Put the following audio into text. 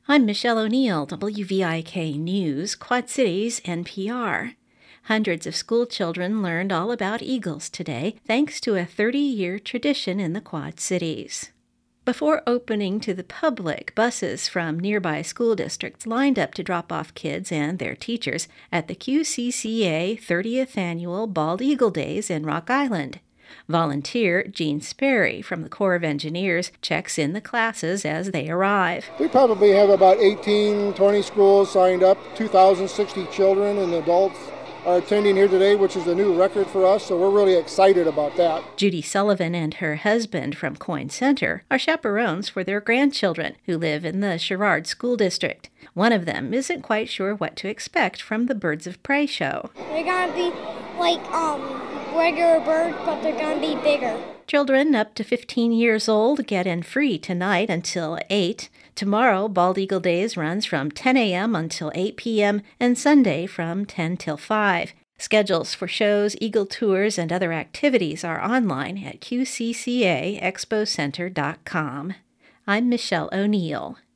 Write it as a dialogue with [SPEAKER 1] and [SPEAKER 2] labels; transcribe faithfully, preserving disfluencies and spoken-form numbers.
[SPEAKER 1] I'm Michelle O'Neill, W V I K News, Quad Cities, N P R. Hundreds of school children learned all about eagles today, thanks to a thirty-year tradition in the Quad Cities. Before opening to the public, buses from nearby school districts lined up to drop off kids and their teachers at the Q C C A thirtieth Annual Bald Eagle Days in Rock Island. Volunteer Gene Sperry from the Corps of Engineers checks in the classes as they arrive.
[SPEAKER 2] We probably have about eighteen, twenty schools signed up. two thousand sixty children and adults are attending here today, which is a new record for us, so we're really excited about that.
[SPEAKER 1] Judy Sullivan and her husband from Coyne Center are chaperones for their grandchildren who live in the Sherrard School District. One of them isn't quite sure what to expect from the Birds of Prey show.
[SPEAKER 3] They're going to be like um, regular birds, but they're going to be bigger.
[SPEAKER 1] Children up to fifteen years old get in free tonight until eight. Tomorrow, Bald Eagle Days runs from ten a.m. until eight p.m. and Sunday from ten till five. Schedules for shows, eagle tours, and other activities are online at q c c a expo center dot com. I'm Michelle O'Neill.